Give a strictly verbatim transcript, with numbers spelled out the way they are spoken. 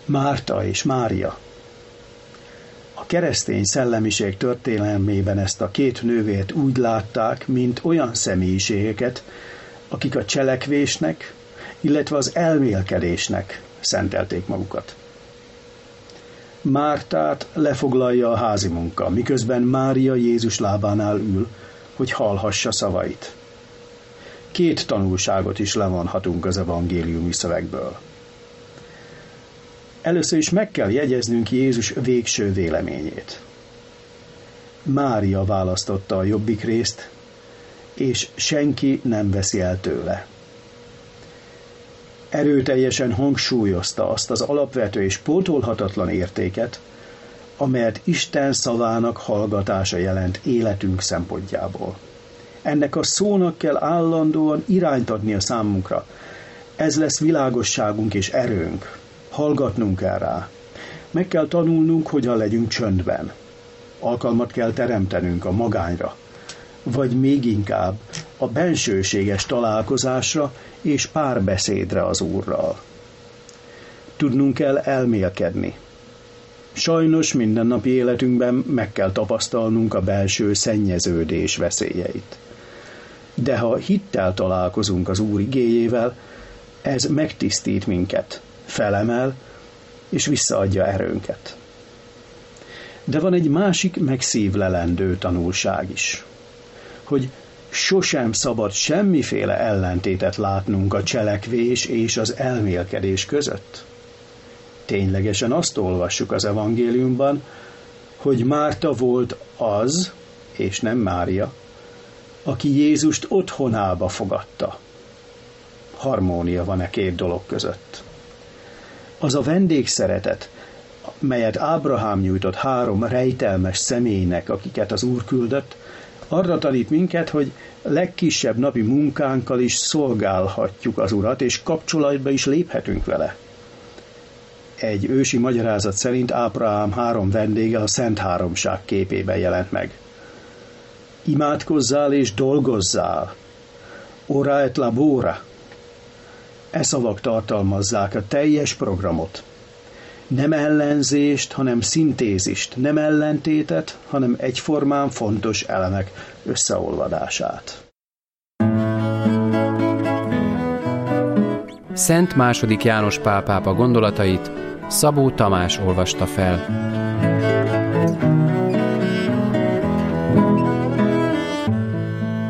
Márta és Mária. A keresztény szellemiség történelmében ezt a két nővért úgy látták, mint olyan személyiségeket, akik a cselekvésnek, illetve az elmélkedésnek szentelték magukat. Mártát lefoglalja a házi munka, miközben Mária Jézus lábánál ül, hogy hallhassa szavait. Két tanulságot is levonhatunk az evangéliumi szövegből. Először is meg kell jegyeznünk Jézus végső véleményét. Mária választotta a jobbik részt, és senki nem veszi el tőle. Erőteljesen hangsúlyozta azt az alapvető és pótolhatatlan értéket, amelyet Isten szavának hallgatása jelent életünk szempontjából. Ennek a szónak kell állandóan irányt adni a számunkra. Ez lesz világosságunk és erőnk. Hallgatnunk kell rá. Meg kell tanulnunk, hogyan legyünk csöndben. Alkalmat kell teremtenünk a magányra, vagy még inkább a bensőséges találkozásra és párbeszédre az Úrral. Tudnunk kell elmélkedni. Sajnos mindennapi életünkben meg kell tapasztalnunk a belső szennyeződés veszélyeit. De ha hittel találkozunk az Úr igéjével, ez megtisztít minket, felemel és visszaadja erőnket. De van egy másik megszívlelendő tanulság is, hogy sosem szabad semmiféle ellentétet látnunk a cselekvés és az elmélkedés között. Ténylegesen azt olvassuk az evangéliumban, hogy Márta volt az, és nem Mária, aki Jézust otthonába fogadta. Harmónia van e két dolog között. Az a vendégszeretet, melyet Ábrahám nyújtott három rejtelmes személynek, akiket az Úr küldött, arra tanít minket, hogy legkisebb napi munkánkkal is szolgálhatjuk az Urat, és kapcsolatba is léphetünk vele. Egy ősi magyarázat szerint Ábrahám három vendége a Szent Háromság képében jelent meg. Imádkozzál és dolgozzál. Ora et labora. E szavak tartalmazzák a teljes programot. Nem ellenzést, hanem szintézist, nem ellentétet, hanem egyformán fontos elemek összeolvadását. Szent második János Pál pápa gondolatait Szabó Tamás olvasta fel.